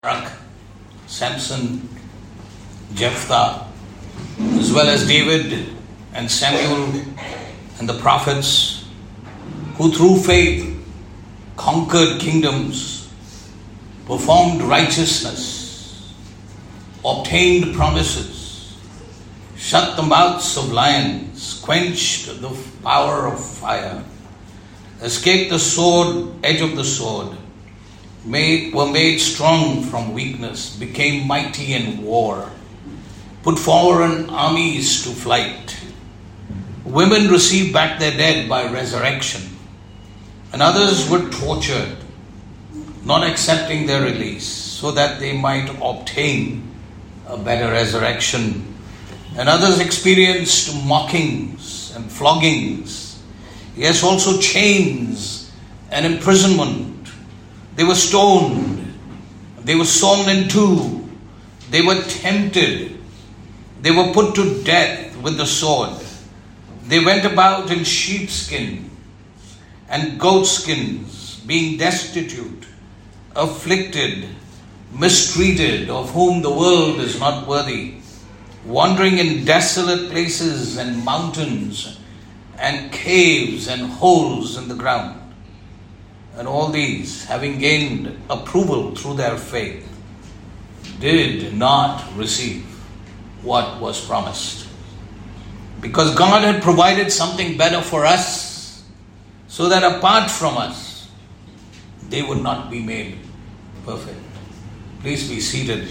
Barak, Samson, Jephthah, as well as David and Samuel and the prophets, who through faith conquered kingdoms, performed righteousness, obtained promises, shut the mouths of lions, quenched the power of fire, escaped the edge of the sword, were made strong from weakness, became mighty in war, put foreign armies to flight. Women received back their dead by resurrection, and others were tortured, not accepting their release, so that they might obtain a better resurrection. And others experienced mockings and floggings, yes, also chains and imprisonment. They were stoned, they were sawn in two, they were tempted, they were put to death with the sword. They went about in sheepskins and goatskins, being destitute, afflicted, mistreated, of whom the world is not worthy, wandering in desolate places and mountains and caves and holes in the ground. And all these, having gained approval through their faith, did not receive what was promised. Because God had provided something better for us, so that apart from us, they would not be made perfect. Please be seated.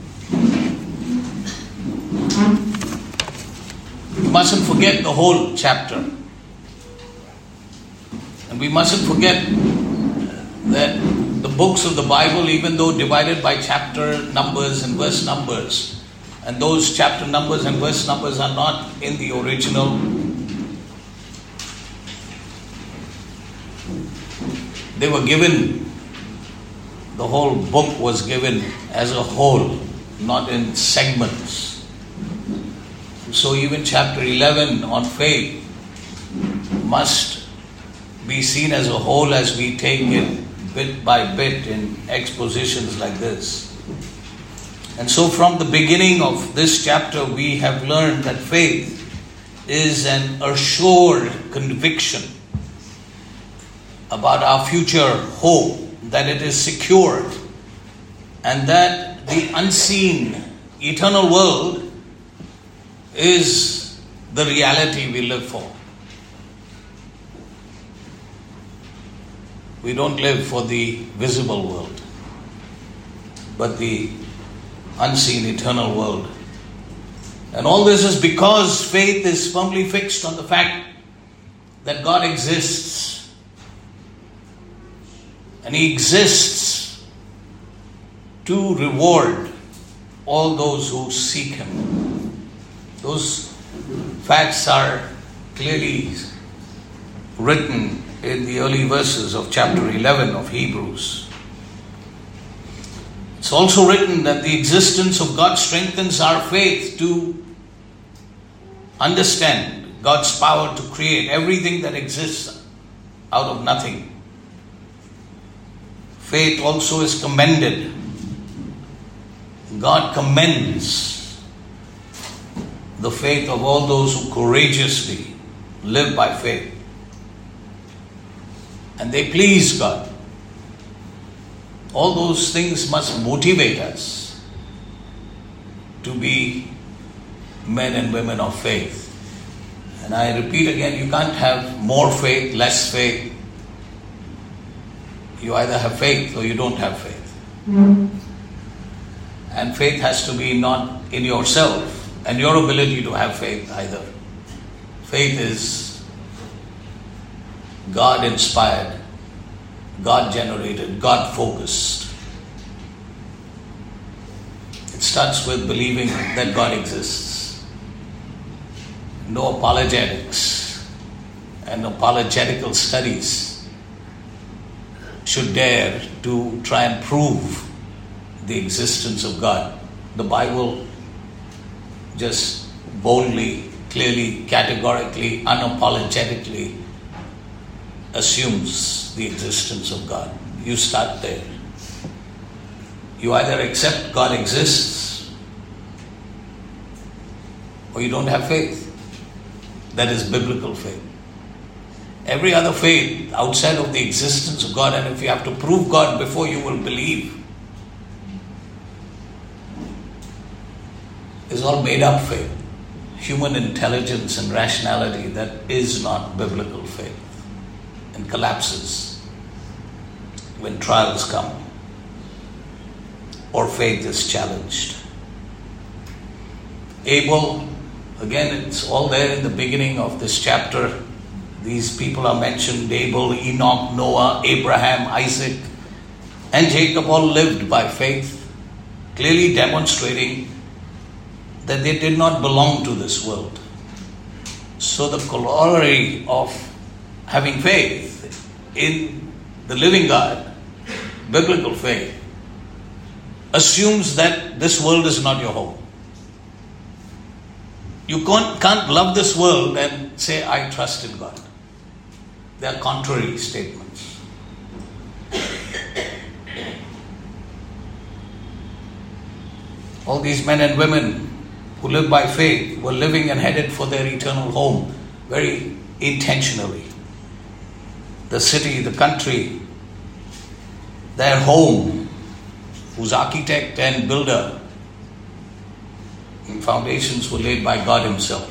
We mustn't forget the whole chapter. And we mustn't forget that the books of the Bible, even though divided by chapter numbers and verse numbers, and those chapter numbers and verse numbers are not in the original, they were given, the whole book was given as a whole, not in segments. So even chapter 11 on faith must be seen as a whole as we take it bit by bit in expositions like this. And so from the beginning of this chapter, we have learned that faith is an assured conviction about our future hope, that it is secured, and that the unseen eternal world is the reality we live for. We don't live for the visible world, but the unseen eternal world. And all this is because faith is firmly fixed on the fact that God exists. And He exists to reward all those who seek Him. Those facts are clearly written in the early verses of chapter 11 of Hebrews. It's also written that the existence of God strengthens our faith to understand God's power to create everything that exists out of nothing. Faith also is commended. God commends the faith of all those who courageously live by faith. And they please God. All those things must motivate us to be men and women of faith. And I repeat again, you can't have more faith, less faith. You either have faith or you don't have faith. And faith has to be not in yourself and your ability to have faith either. Faith is God-inspired, God-generated, God-focused. It starts with believing that God exists. No apologetics and apologetical studies should dare to try and prove the existence of God. The Bible just boldly, clearly, categorically, unapologetically assumes the existence of God. You start there. You either accept God exists or you don't have faith. That is biblical faith. Every other faith outside of the existence of God, and if you have to prove God before you will believe, is all made up faith. Human intelligence and rationality that is not biblical faith and collapses when trials come or faith is challenged. Abel, again, it's all there in the beginning of this chapter. These people are mentioned: Abel, Enoch, Noah, Abraham, Isaac, and Jacob all lived by faith, clearly demonstrating that they did not belong to this world. So the corollary of having faith in the living God, biblical faith, assumes that this world is not your home. You can't love this world and say, I trust in God. They are contrary statements. All these men and women who live by faith were living and headed for their eternal home very intentionally. The city, the country, their home, whose architect and builder and foundations were laid by God Himself.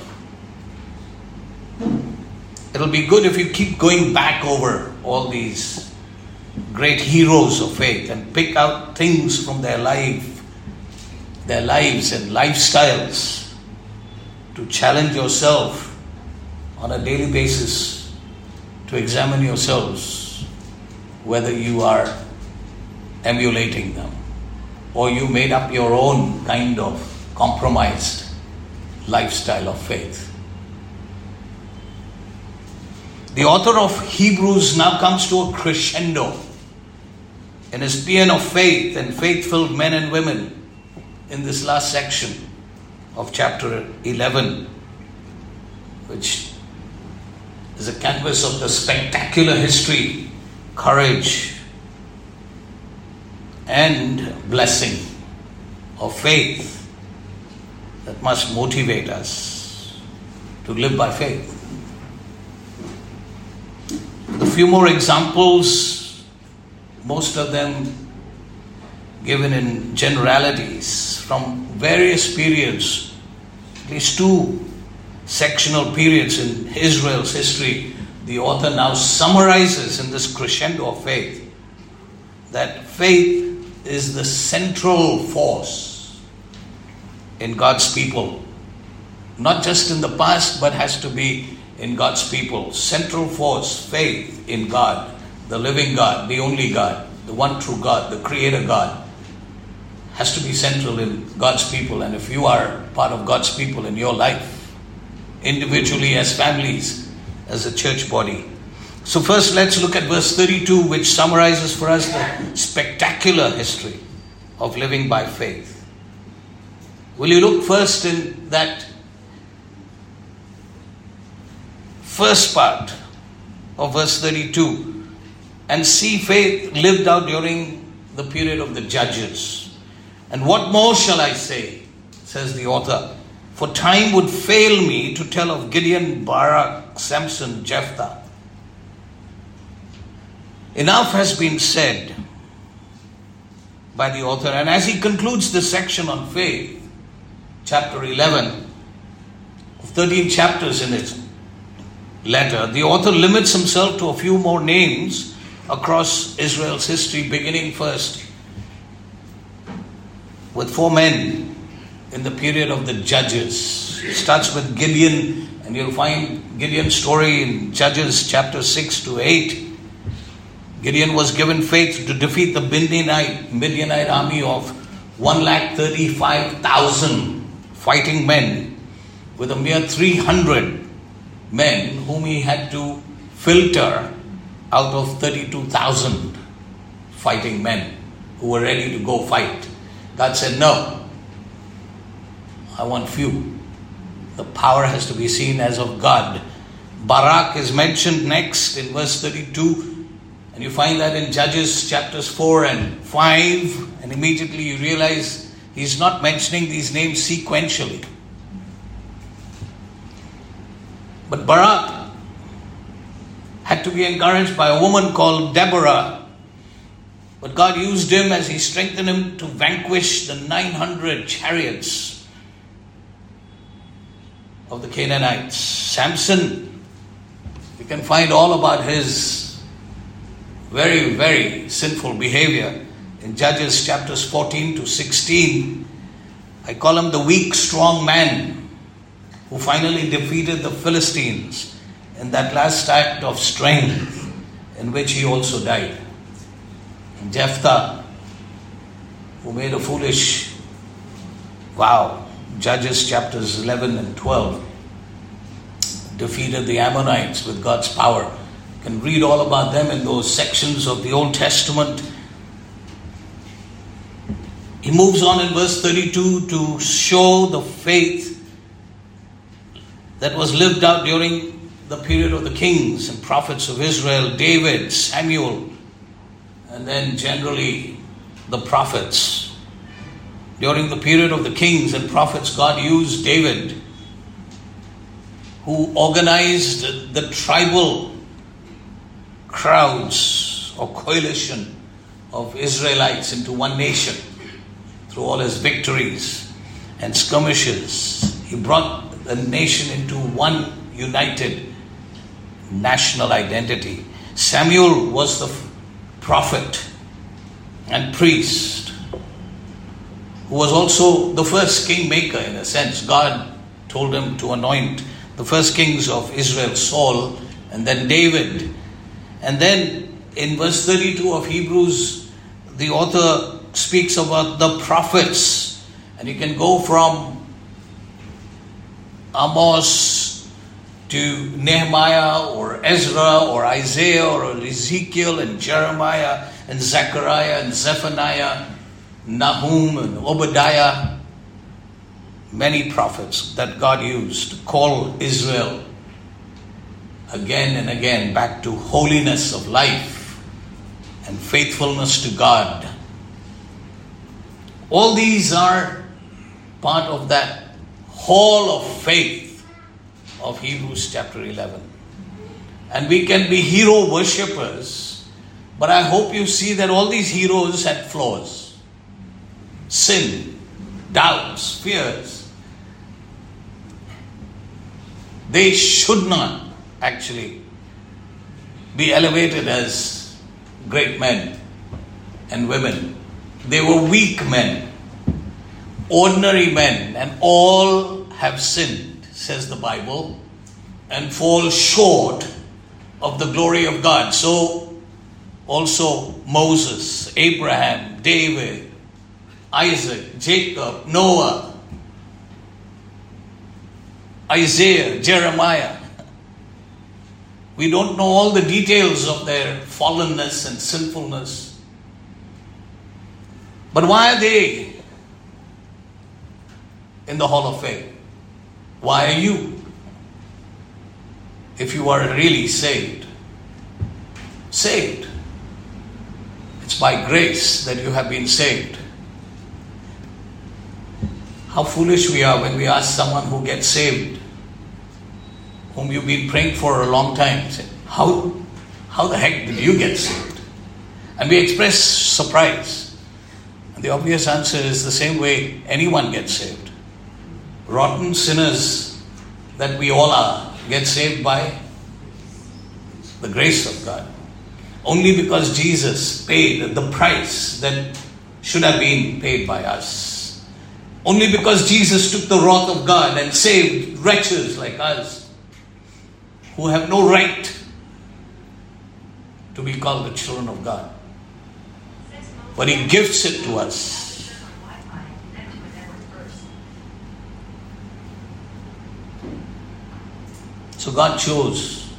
It'll be good if you keep going back over all these great heroes of faith and pick out things from their lives and lifestyles to challenge yourself on a daily basis, to examine yourselves whether you are emulating them or you made up your own kind of compromised lifestyle of faith. The author of Hebrews now comes to a crescendo in his paean of faith and faith-filled men and women in this last section of chapter 11, which is a canvas of the spectacular history, courage, and blessing of faith that must motivate us to live by faith. A few more examples, most of them given in generalities from various periods, at least two sectional periods in Israel's history. The author now summarizes in this crescendo of faith that faith is the central force in God's people, not just in the past, but has to be in God's people. Central force, faith in God, the living God, the only God, the one true God, the creator God, has to be central in God's people. And if you are part of God's people in your life, individually, as families, as a church body. So first let's look at verse 32, which summarizes for us the spectacular history of living by faith. Will you look first in that first part of verse 32 and see faith lived out during the period of the Judges. And what more shall I say, says the author, for time would fail me to tell of Gideon, Barak, Samson, Jephthah. Enough has been said by the author, and as he concludes this section on faith, chapter 11 of 13 chapters in his letter, the author limits himself to a few more names across Israel's history, beginning first with 4 men in the period of the Judges. It starts with Gideon, and you'll find Gideon's story in Judges chapter 6 to 8. Gideon was given faith to defeat the Midianite army of 135,000 fighting men with a mere 300 men whom he had to filter out of 32,000 fighting men who were ready to go fight. God said, no, I want few. The power has to be seen as of God. Barak is mentioned next in verse 32, And you find that in Judges chapters 4 and 5, and immediately you realize he's not mentioning these names sequentially. But Barak had to be encouraged by a woman called Deborah. But God used him as he strengthened him to vanquish the 900 chariots of the Canaanites. Samson, you can find all about his very, very sinful behavior in Judges chapters 14 to 16. I call him the weak, strong man who finally defeated the Philistines in that last act of strength in which he also died. And Jephthah, who made a foolish vow, Judges chapters 11 and 12, defeated the Ammonites with God's power. You can read all about them in those sections of the Old Testament. He moves on in verse 32 to show the faith that was lived out during the period of the kings and prophets of Israel, David, Samuel, and then generally the prophets. During the period of the kings and prophets, God used David, who organized the tribal crowds or coalition of Israelites into one nation through all his victories and skirmishes. He brought the nation into one united national identity. Samuel was the prophet and priest who was also the first kingmaker in a sense. God told him to anoint the first kings of Israel, Saul, and then David. And then in verse 32 of Hebrews, the author speaks about the prophets. And you can go from Amos to Nehemiah or Ezra or Isaiah or Ezekiel and Jeremiah and Zechariah and Zephaniah, Nahum and Obadiah. Many prophets that God used to call Israel again and again back to holiness of life and faithfulness to God. All these are part of that hall of faith of Hebrews chapter 11. And we can be hero worshippers, but I hope you see that all these heroes had flaws. Sin, doubts, fears. They should not actually be elevated as great men and women. They were weak men, ordinary men, and all have sinned, says the Bible, and fall short of the glory of God. So also Moses, Abraham, David, Isaac, Jacob, Noah, Isaiah, Jeremiah. We don't know all the details of their fallenness and sinfulness. But why are they in the hall of fame? Why are you? If you are really saved. Saved. It's by grace that you have been saved. How foolish we are when we ask someone who gets saved, whom you've been praying for a long time, say, how the heck did you get saved? And we express surprise. And the obvious answer is the same way anyone gets saved. Rotten sinners that we all are get saved by the grace of God. Only because Jesus paid the price that should have been paid by us. Only because Jesus took the wrath of God and saved wretches like us who have no right to be called the children of God. But He gifts it to us. So God chose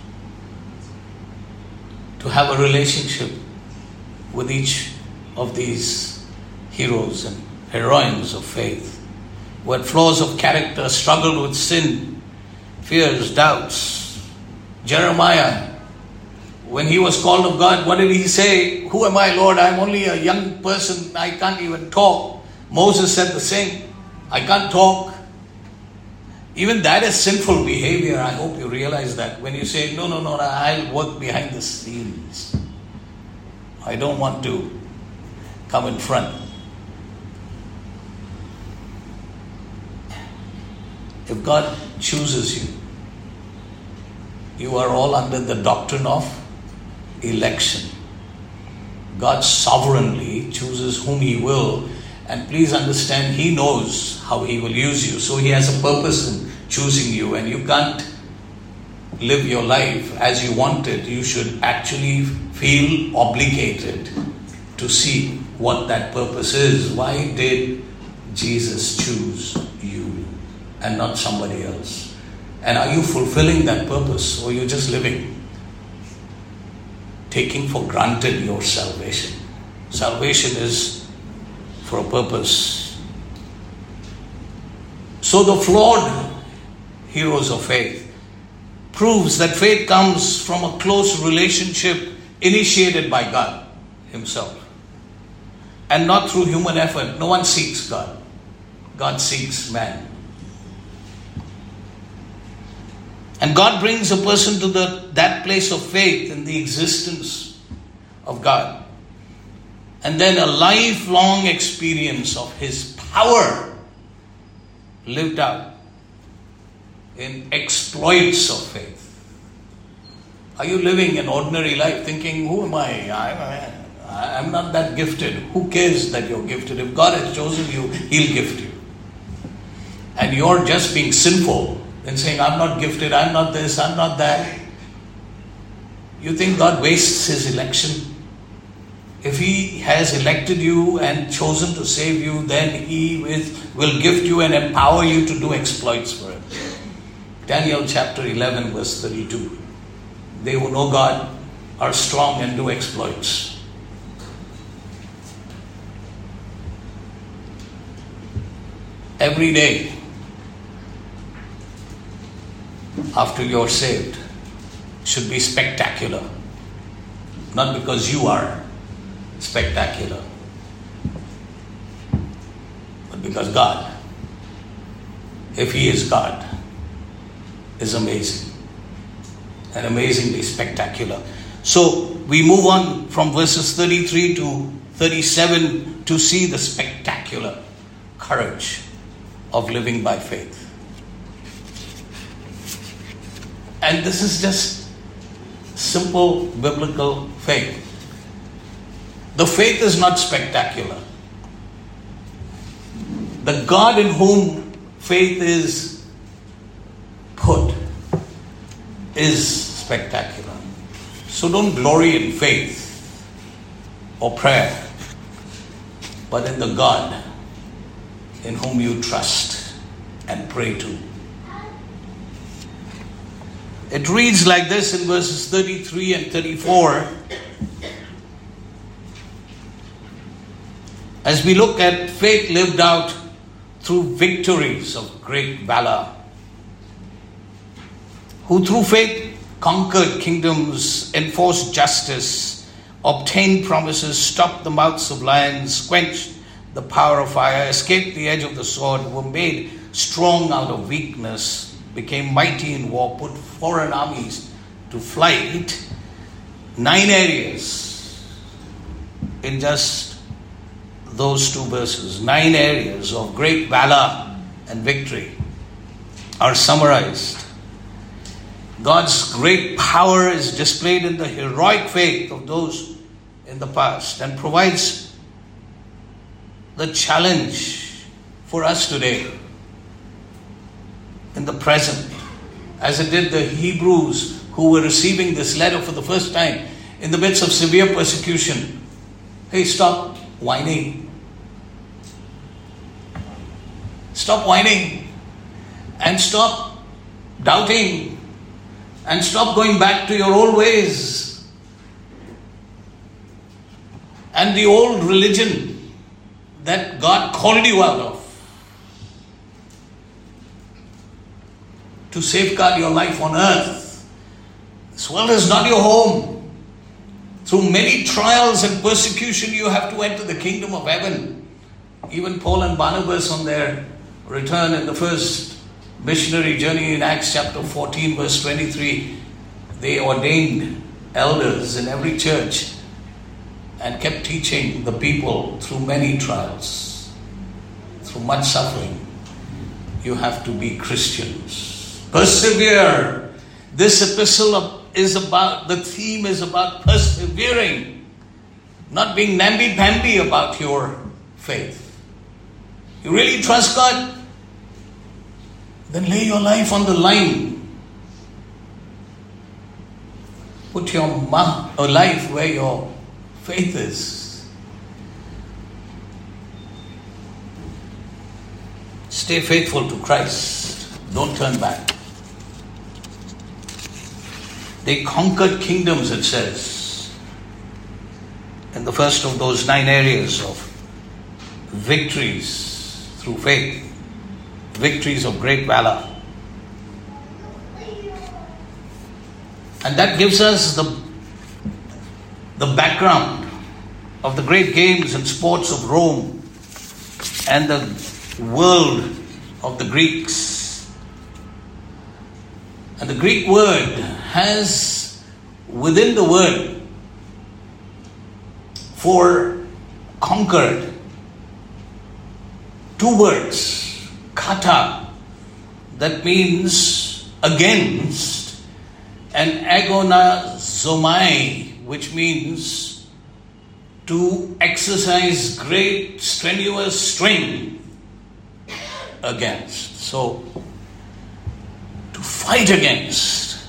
to have a relationship with each of these heroes and heroines of faith who had flaws of character, struggled with sin, fears, doubts. Jeremiah When he was called of God, what did he say? Who am I, Lord? I'm only a young person. I can't even talk. Moses said the same. I can't talk. Even that is sinful behavior. I hope you realize that. When you say, no, I'll work behind the scenes. I don't want to come in front. If God chooses you, you are all under the doctrine of election. God sovereignly chooses whom He will, and please understand, He knows how He will use you. So He has a purpose in choosing you, and you can't live your life as you want it. You should actually feel obligated to see what that purpose is. Why did Jesus choose you and not somebody else? And are you fulfilling that purpose, or you're just living, taking for granted your salvation? Salvation is for a purpose. So the flawed heroes of faith proves that faith comes from a close relationship initiated by God Himself, and not through human effort. No one seeks God. God seeks man. And God brings a person to that place of faith in the existence of God. And then a lifelong experience of His power lived out in exploits of faith. Are you living an ordinary life thinking, who am I? I'm not that gifted. Who cares that you're gifted? If God has chosen you, He'll gift you. And you're just being sinful and saying, I'm not gifted, I'm not this, I'm not that. You think God wastes His election? If He has elected you and chosen to save you, then He will gift you and empower you to do exploits for Him. Daniel chapter 11 verse 32. They who know God are strong and do exploits. Every day after you're saved should be spectacular. Not because you are spectacular, but because God, if He is God, is amazing and amazingly spectacular. So we move on from verses 33 to 37 to see the spectacular courage of living by faith. And this is just simple biblical faith. The faith is not spectacular. The God in whom faith is put is spectacular. So don't glory in faith or prayer, but in the God in whom you trust and pray to. It reads like this in verses 33 and 34. As we look at faith lived out through victories of great valor, who through faith conquered kingdoms, enforced justice, obtained promises, stopped the mouths of lions, quenched the power of fire, escaped the edge of the sword, were made strong out of weakness, became mighty in war, put foreign armies to flight. 9 areas in just those 2 verses. 9 areas of great valor and victory are summarized. God's great power is displayed in the heroic faith of those in the past and provides the challenge for us today in the present, as it did the Hebrews who were receiving this letter for the first time in the midst of severe persecution. Hey, stop whining. Stop whining and stop doubting and stop going back to your old ways and the old religion that God called you out of to safeguard your life on earth. This world is not your home. Through many trials and persecution, you have to enter the kingdom of heaven. Even Paul and Barnabas, on their return in the first missionary journey in Acts chapter 14 verse 23, they ordained elders in every church and kept teaching the people through many trials, through much suffering. You have to be Christians. Persevere. This epistle is about, the theme is about persevering, not being namby-pamby about your faith. You really trust God? Then lay your life on the line. Put your life where your faith is. Stay faithful to Christ. Don't turn back. They conquered kingdoms, it says, in the first of those 9 areas of victories through faith, victories of great valor. And that gives us the background of the great games and sports of Rome and the world of the Greeks. And the Greek word has within the word for conquered 2 words, kata, that means against, and agonazomai, which means to exercise great strenuous strength against. So, to fight against,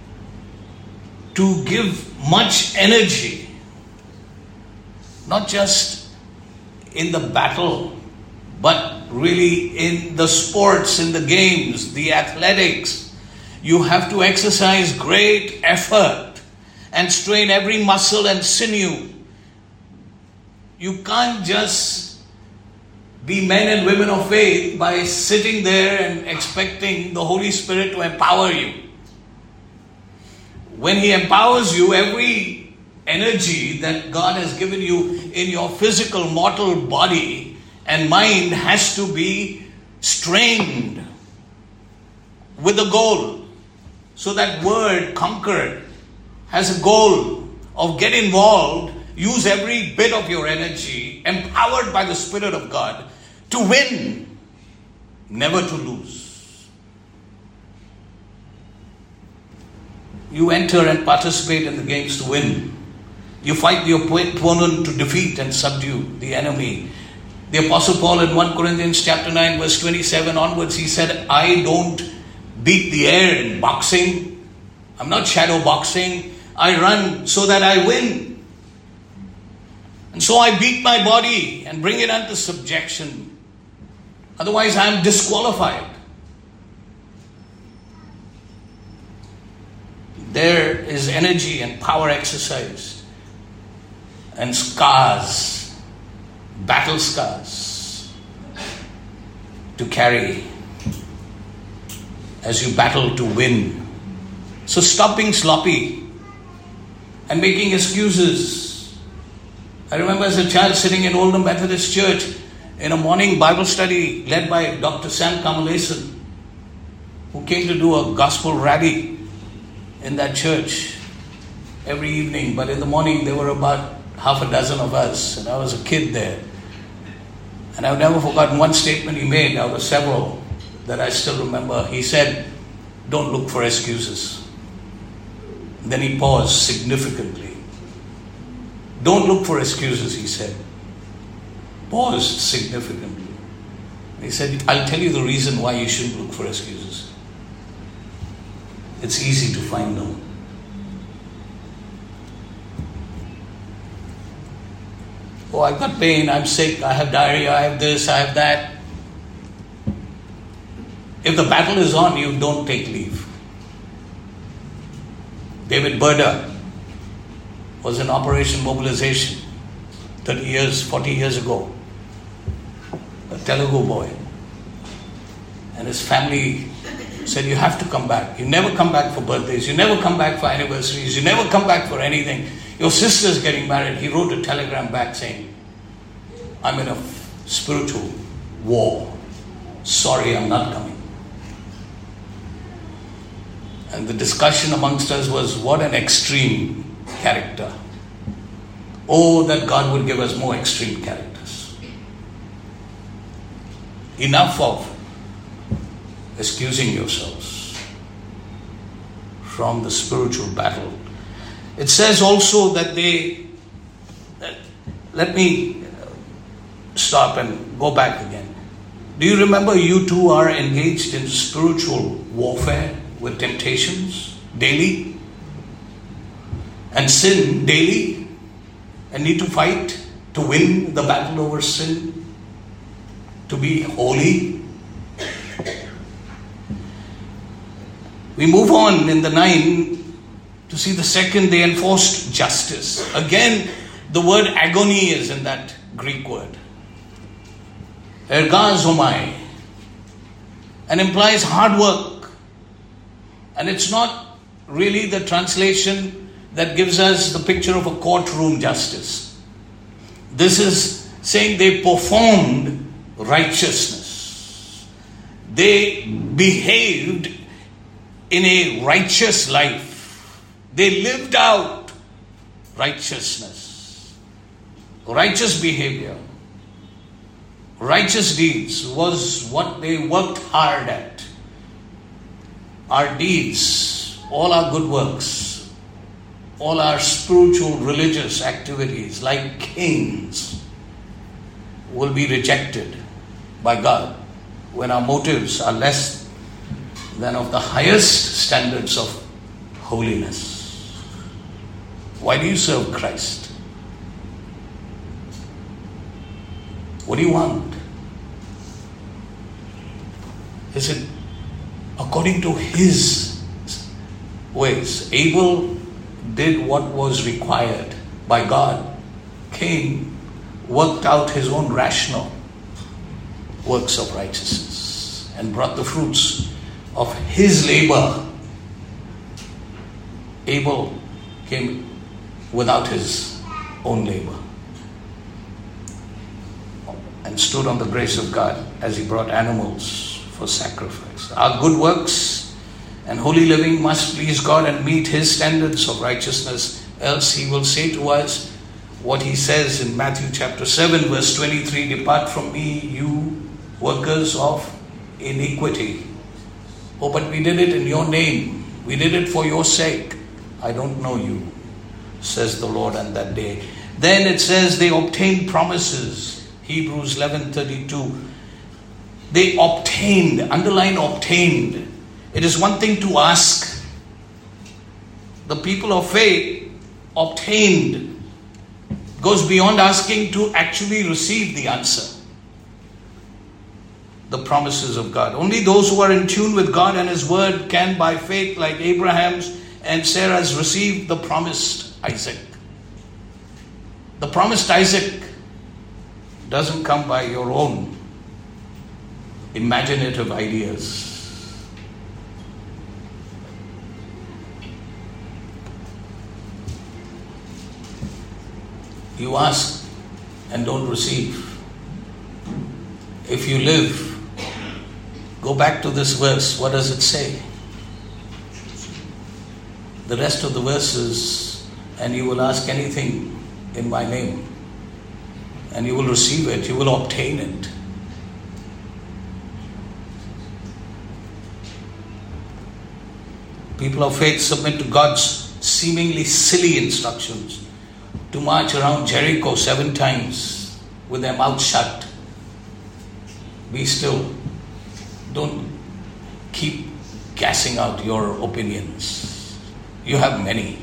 to give much energy, not just in the battle, but really in the sports, in the games, the athletics. You have to exercise great effort and strain every muscle and sinew. You can't just be men and women of faith by sitting there and expecting the Holy Spirit to empower you. When He empowers you, every energy that God has given you in your physical mortal body and mind has to be strained with a goal. So that word conquered has a goal of get involved, use every bit of your energy, empowered by the Spirit of God, to win, never to lose. You enter and participate in the games to win. You fight the opponent to defeat and subdue the enemy. The Apostle Paul in 1 Corinthians chapter 9 verse 27 onwards, he said, I don't beat the air in boxing. I'm not shadow boxing. I run so that I win. And so I beat my body and bring it unto subjection. Otherwise I am disqualified. There is energy and power exercised. And scars, battle scars to carry as you battle to win. So stop being sloppy and making excuses. I remember as a child sitting in Oldham Methodist Church in a morning Bible study led by Dr. Sam Kamalesan, who came to do a gospel rally in that church every evening. But in the morning there were about half a dozen of us, and I was a kid there. And I've never forgotten one statement he made out of several that I still remember. He said, don't look for excuses. Then he paused significantly. Don't look for excuses, he said. Paused significantly. He said, I'll tell you the reason why you shouldn't look for excuses. It's easy to find them. Oh, I've got pain, I'm sick, I have diarrhea, I have this, I have that. If the battle is on, you don't take leave. David Berda was in Operation Mobilization 40 years ago. A Telugu boy. And his family said, you have to come back. You never come back for birthdays. You never come back for anniversaries. You never come back for anything. Your sister's getting married. He wrote a telegram back saying, I'm in a spiritual war. Sorry, I'm not coming. And the discussion amongst us was, what an extreme character. Oh, that God would give us more extreme characters. Enough of excusing yourselves from the spiritual battle. It says also that let me stop and go back again. Do you remember you too are engaged in spiritual warfare with temptations daily and sin daily and need to fight to win the battle over sin, to be holy? We move on in the 9 to see the second, they enforced justice. Again, the word agony is in that Greek word. Ergazomai. And implies hard work. And it's not really the translation that gives us the picture of a courtroom justice. This is saying they performed righteousness. They behaved in a righteous life. They lived out righteousness. Righteous behavior, righteous deeds was what they worked hard at. Our deeds, all our good works, all our spiritual religious activities like kings will be rejected by God when our motives are less than of the highest standards of holiness. Why do you serve Christ? What do you want? Is it according to his ways? Abel did what was required by God. Cain worked out his own rational works of righteousness and brought the fruits of his labor. Abel came without his own labor and stood on the grace of God as he brought animals for sacrifice. Our good works and holy living must please God and meet his standards of righteousness, else he will say to us what he says in Matthew chapter 7 verse 23, depart from me, you workers of iniquity. Oh, but we did it in your name. We did it for your sake. I don't know you, says the Lord on that day. Then it says they obtained promises. Hebrews 11:32. They obtained, underline obtained. It is one thing to ask. The people of faith obtained. Goes beyond asking to actually receive the answer. The promises of God. Only those who are in tune with God and his word can by faith, like Abraham's and Sarah's, receive the promised Isaac. The promised Isaac doesn't come by your own imaginative ideas. You ask and don't receive. If you live, go back to this verse. What does it say? The rest of the verses, and you will ask anything in my name, and you will receive it, you will obtain it. People of faith submit to God's seemingly silly instructions to march around Jericho 7 times with their mouth shut. Be still. Don't keep gassing out your opinions. You have many.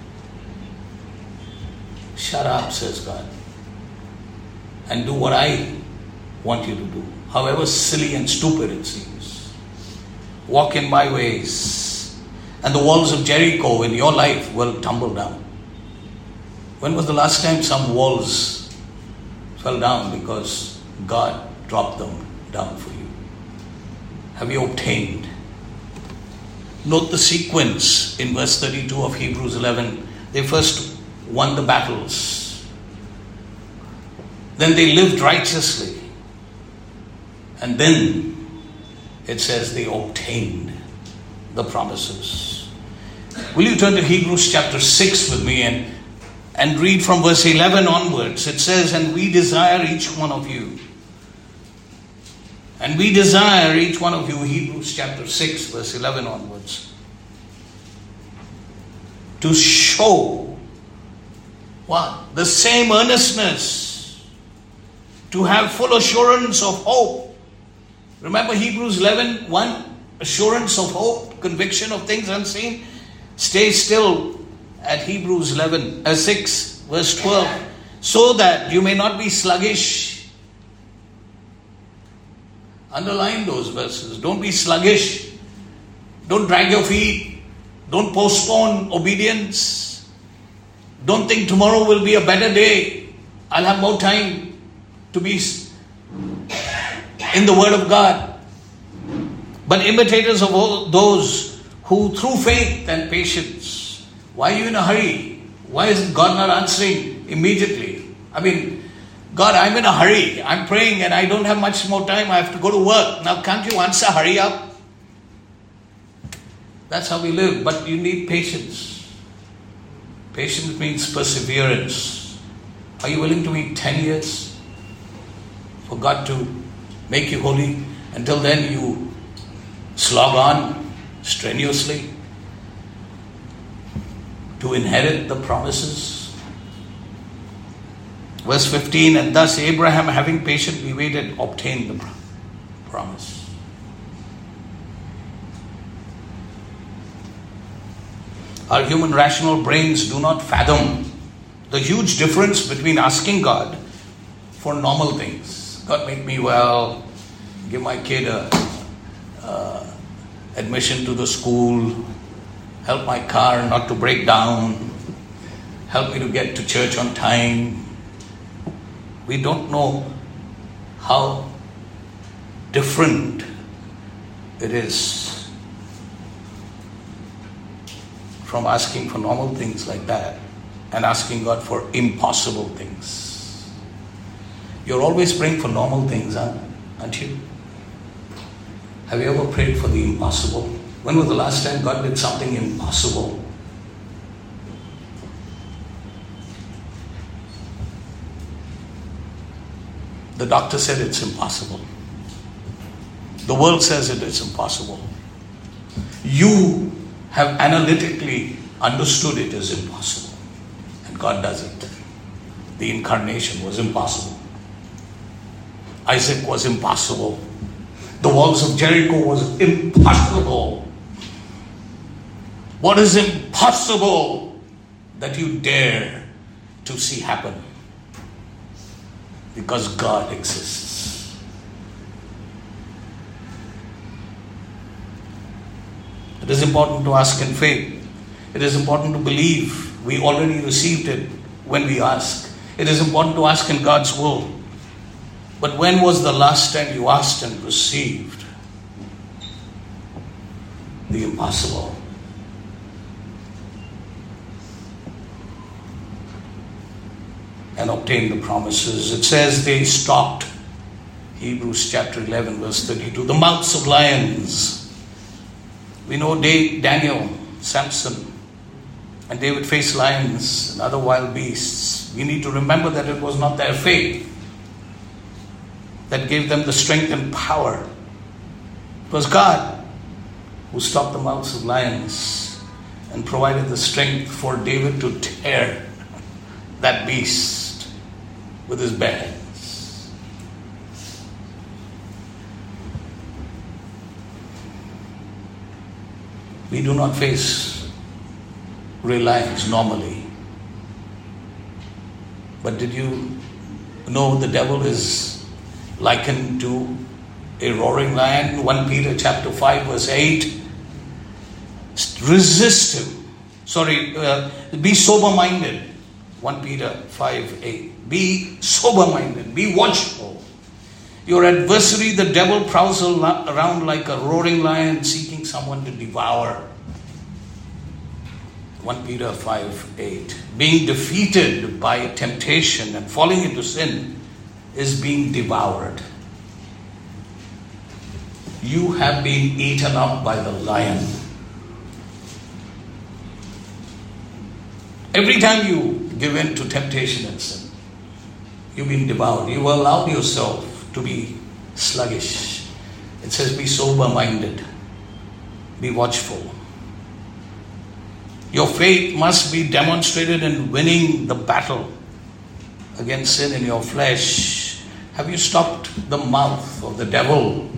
Shut up, says God, and do what I want you to do, however silly and stupid it seems. Walk in my ways, and the walls of Jericho in your life will tumble down. When was the last time some walls fell down because God dropped them down for you? Have you obtained Note the sequence in verse 32 of Hebrews 11. They first won the battles. Then they lived righteously. And then it says they obtained the promises. Will you turn to Hebrews chapter 6 with me and read from verse 11 onwards. It says, and we desire each one of you. And we desire each one of you, Hebrews chapter 6, verse 11 onwards, to show what? The same earnestness, to have full assurance of hope. Remember Hebrews 11, 1, assurance of hope, conviction of things unseen. Stay still at Hebrews 6, verse 12, so that you may not be sluggish. Underline those verses. Don't be sluggish. Don't drag your feet. Don't postpone obedience. Don't think tomorrow will be a better day. I'll have more time to be in the Word of God. But imitators of all those who through faith and patience. Why are you in a hurry? Why is God not answering immediately? God, I'm in a hurry. I'm praying and I don't have much more time. I have to go to work. Now can't you answer? Hurry up. That's how we live. But you need patience. Patience means perseverance. Are you willing to wait 10 years for God to make you holy? Until then you slog on strenuously to inherit the promises. Verse 15, and thus Abraham, having patiently waited, obtained the promise. Our human rational brains do not fathom the huge difference between asking God for normal things. God, make me well, give my kid admission to the school, help my car not to break down, help me to get to church on time. We don't know how different it is from asking for normal things like that and asking God for impossible things. You're always praying for normal things, aren't you? Have you ever prayed for the impossible? When was the last time God did something impossible? The doctor said it's impossible. The world says it is impossible. You have analytically understood it is impossible. And God does it. The incarnation was impossible. Isaac was impossible. The walls of Jericho was impossible. What is impossible that you dare to see happen? Because God exists. It is important to ask in faith. It is important to believe we already received it when we ask. It is important to ask in God's will. But when was the last time you asked and received the impossible? And obtained the promises. It says they stopped. Hebrews chapter 11 verse 32. The mouths of lions. We know Daniel, Samson, and they would face lions and other wild beasts. We need to remember that it was not their faith that gave them the strength and power. It was God who stopped the mouths of lions and provided the strength for David to tear that beast with his bare hands. We do not face real lions normally. But did you know the devil is likened to a roaring lion? 1 Peter chapter 5 verse 8. Resist him. Be sober-minded. 1 Peter 5:8. Be sober-minded. Be watchful. Your adversary, the devil, prowls around like a roaring lion seeking someone to devour. 1 Peter 5:8. Being defeated by temptation and falling into sin is being devoured. You have been eaten up by the lion. Every time you give in to temptation and sin, you've been devoured. You allowed yourself to be sluggish. It says, be sober-minded. Be watchful. Your faith must be demonstrated in winning the battle against sin in your flesh. Have you stopped the mouth of the devil?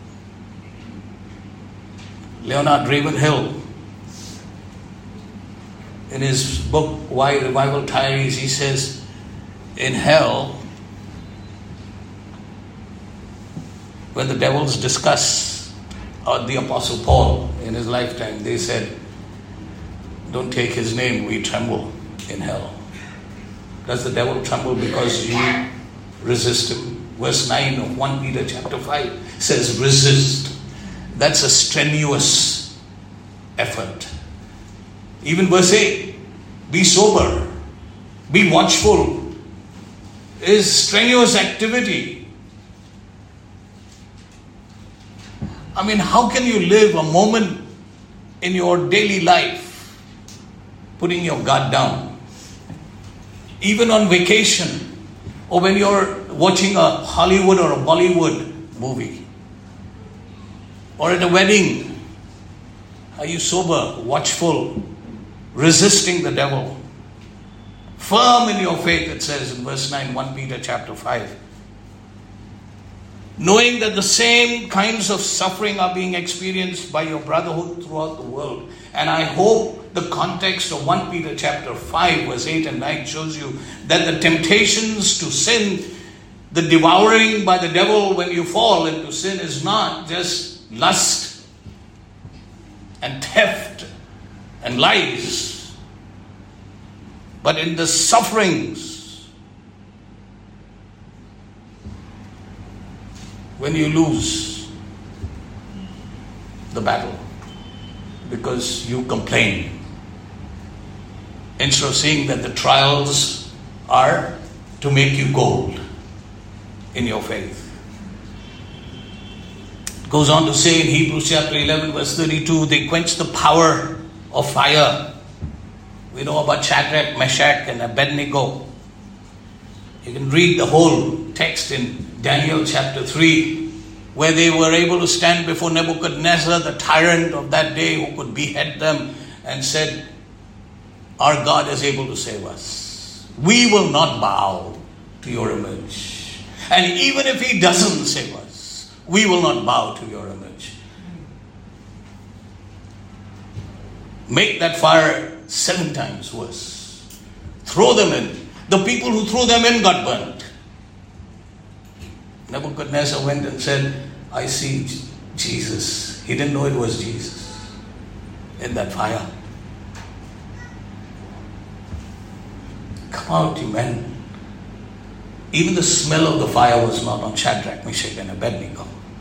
Leonard Ravenhill, in his book, Why Revival Tarries, he says, in hell, when the devils discuss, or the Apostle Paul in his lifetime, they said, don't take his name, we tremble in hell. Does the devil tremble because you resist him? Verse 9 of 1 Peter chapter 5 says, resist. That's a strenuous effort. Even verse 8, be sober, be watchful, is strenuous activity. I mean, how can you live a moment in your daily life putting your guard down? Even on vacation, or when you're watching a Hollywood or a Bollywood movie, or at a wedding, are you sober, watchful, resisting the devil? Firm in your faith, it says in verse 9, 1 Peter chapter 5. Knowing that the same kinds of suffering are being experienced by your brotherhood throughout the world. And I hope the context of 1 Peter chapter 5 verse 8 and 9 shows you that the temptations to sin, the devouring by the devil when you fall into sin, is not just lust and theft and lies, but in the sufferings when you lose the battle because you complain, instead of seeing that the trials are to make you gold in your faith. It goes on to say in Hebrews chapter 11 verse 32, they quench the power of fire. We know about Shadrach, Meshach and Abednego. You can read the whole text in Daniel chapter 3, where they were able to stand before Nebuchadnezzar, the tyrant of that day who could behead them, and said, our God is able to save us. We will not bow to your image. And even if he doesn't save us, we will not bow to your image. Make that fire 7 times worse. Throw them in. The people who threw them in got burnt. Nebuchadnezzar went and said, I see Jesus. He didn't know it was Jesus in that fire. Come out, you men. Even the smell of the fire was not on Shadrach, Meshach and Abednego.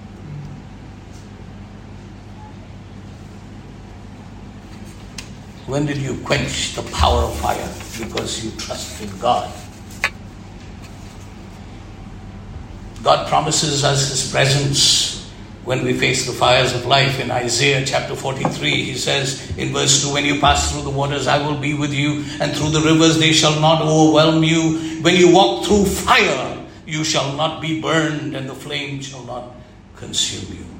When did you quench the power of fire? Because you trusted God. God promises us His presence when we face the fires of life. In Isaiah chapter 43, He says in verse 2, when you pass through the waters, I will be with you, and through the rivers they shall not overwhelm you. When you walk through fire, you shall not be burned, and the flame shall not consume you.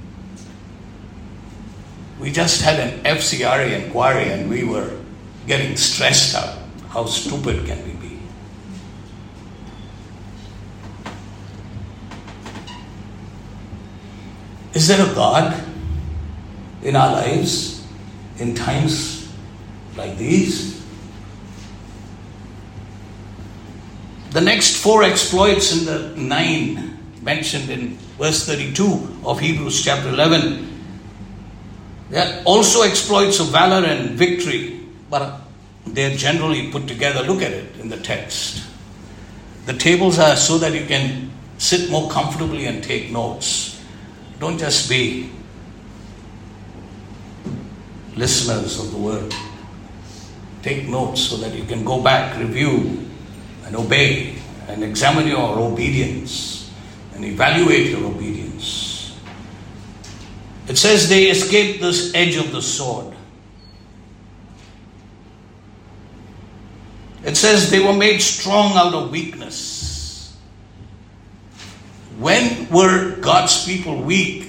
We just had an FCRA inquiry and we were getting stressed out. How stupid can we be? Is there a God in our lives in times like these? The next 4 exploits in the 9 mentioned in verse 32 of Hebrews chapter 11, they are also exploits of valor and victory, but they are generally put together. Look at it in the text. The tables are so that you can sit more comfortably and take notes. Don't just be listeners of the word. take notes so that you can go back, review, and obey, and examine your obedience, and evaluate your obedience. It says they escaped the edge of the sword. It says they were made strong out of weakness. When were God's people weak?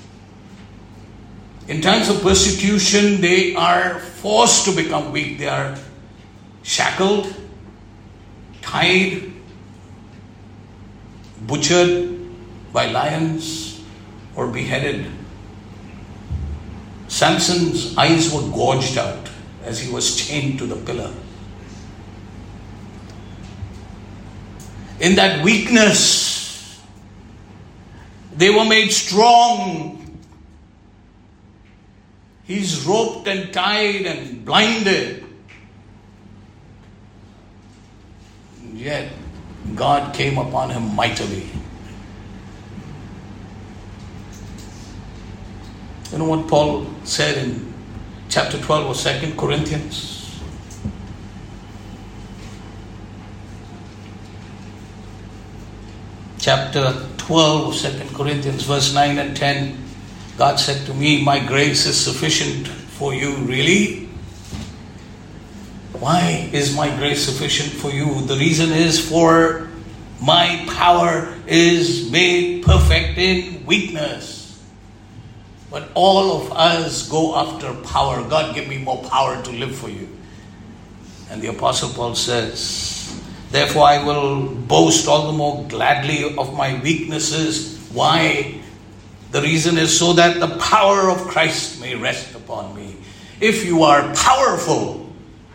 In times of persecution, they are forced to become weak. They are shackled, tied, butchered by lions, or beheaded. Samson's eyes were gouged out as he was chained to the pillar. In that weakness, they were made strong. He's roped and tied and blinded. Yet God came upon him mightily. You know what Paul said in chapter 12 of 2 Corinthians? Chapter 12 of 2 Corinthians, verse 9 and 10. God said to me, my grace is sufficient for you. Really? Why is my grace sufficient for you? The reason is, for my power is made perfect in weakness. But all of us go after power. God, give me more power to live for you. And the Apostle Paul says, therefore I will boast all the more gladly of my weaknesses. Why? The reason is so that the power of Christ may rest upon me. If you are powerful,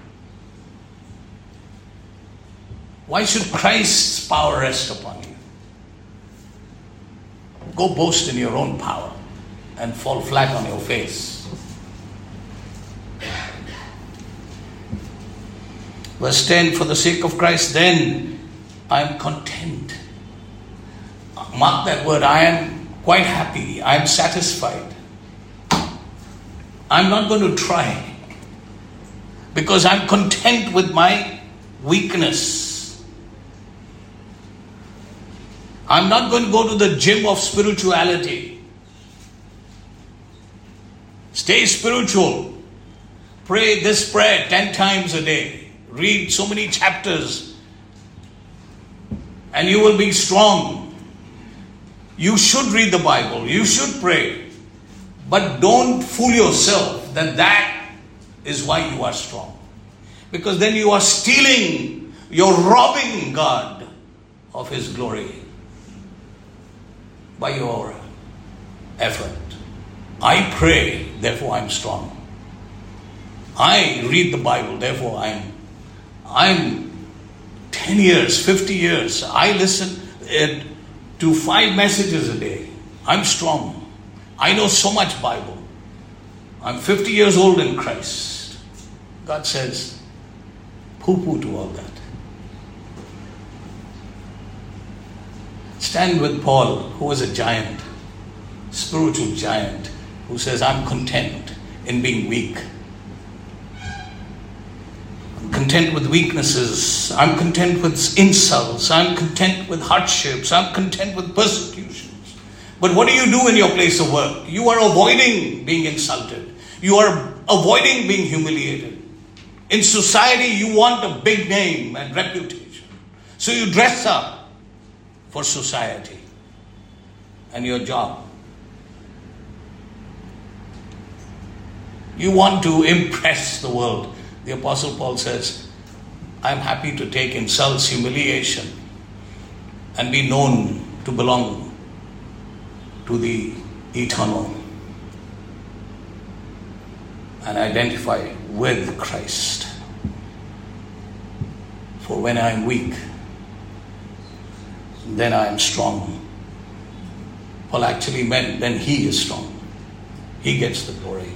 why should Christ's power rest upon you? Go boast in your own power and fall flat on your face. Verse 10, for the sake of Christ, then I am content. Mark that word, I am quite happy. I am satisfied. I'm not going to try, because I'm content with my weakness. I'm not going to go to the gym of spirituality. Stay spiritual. Pray this prayer 10 times a day. Read so many chapters, and you will be strong. You should read the Bible. You should pray. But don't fool yourself that is why you are strong. Because then you are stealing, you're robbing God of His glory by your effort. I pray, therefore I'm strong. I read the Bible, therefore I'm 10 years, 50 years. I listen to 5 messages a day. I'm strong. I know so much Bible. I'm 50 years old in Christ. God says, poo-poo to all that. Stand with Paul, who was a giant, spiritual giant, who says, I'm content in being weak. I'm content with weaknesses. I'm content with insults. I'm content with hardships. I'm content with persecutions. But what do you do in your place of work? You are avoiding being insulted. You are avoiding being humiliated. In society, you want a big name and reputation. So you dress up for society and your job. You want to impress the world. The Apostle Paul says, I'm happy to take insults, humiliation, and be known to belong to the eternal and identify with Christ. For when I am weak, then I am strong. Paul actually meant then he is strong. He gets the glory.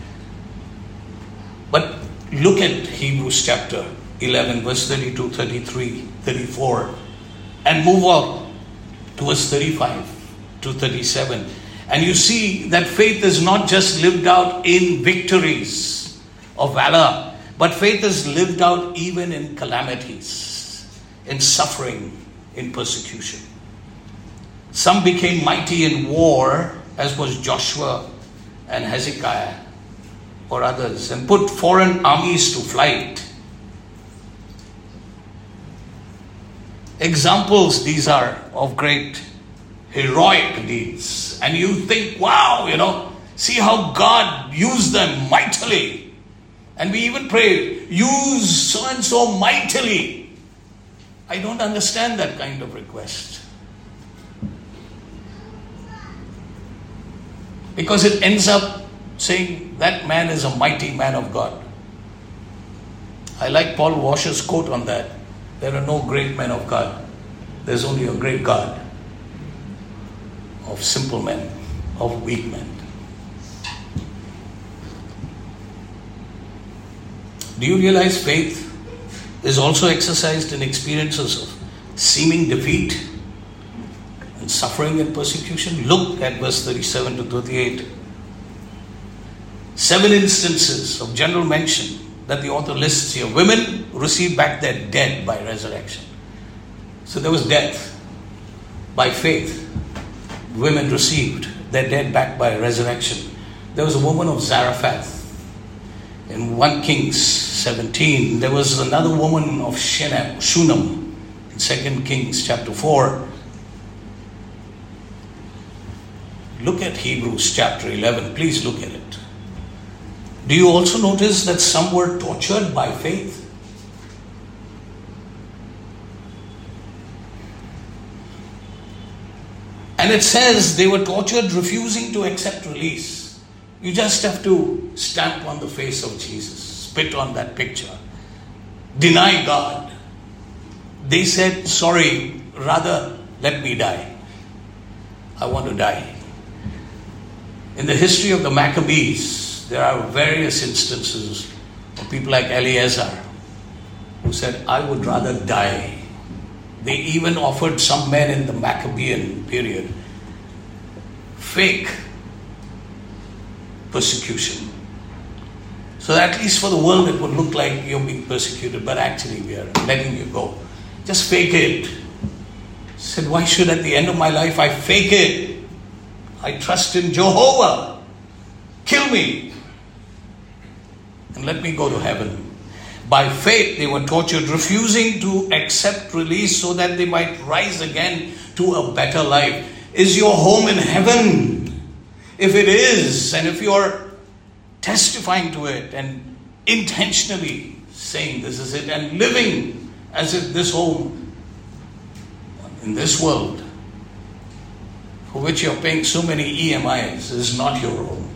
But look at Hebrews chapter 11, verse 32, 33, 34, and move on to verse 35 to 37. And you see that faith is not just lived out in victories of valor, But faith is lived out even in calamities, in suffering, in persecution. Some became mighty in war, as was Joshua and Hezekiah or others, and put foreign armies to flight. Examples these are of great heroic deeds. And you think, wow, see how God used them mightily. And we even pray, use so-and-so mightily. I don't understand that kind of request. Because it ends up saying that man is a mighty man of God. I like Paul Washer's quote on that. There are no great men of God. There's only a great God of simple men, of weak men. Do you realize faith is also exercised in experiences of seeming defeat and suffering and persecution? Look at verse 37 to 38. 7 instances of general mention that the author lists here. Women received back their dead by resurrection. So there was death. By faith, women received their dead back by resurrection. There was a woman of Zarephath. In 1 Kings 17, there was another woman of Shunem. In 2 Kings chapter 4. Look at Hebrews chapter 11. Please look at it. Do you also notice that some were tortured by faith? And it says they were tortured refusing to accept release. You just have to stamp on the face of Jesus, spit on that picture, deny God. They said, sorry, rather let me die. I want to die. In the history of the Maccabees, there are various instances of people like Eleazar who said, I would rather die. They even offered some men in the Maccabean period fake persecution. So at least for the world it would look like you're being persecuted, but actually we are letting you go. Just fake it. Said, why should at the end of my life I fake it? I trust in Jehovah. Kill me and let me go to heaven. By faith they were tortured, refusing to accept release so that they might rise again to a better life. Is your home in heaven? If it is, and if you're testifying to it and intentionally saying this is it and living as if this home in this world for which you're paying so many EMIs is not your home,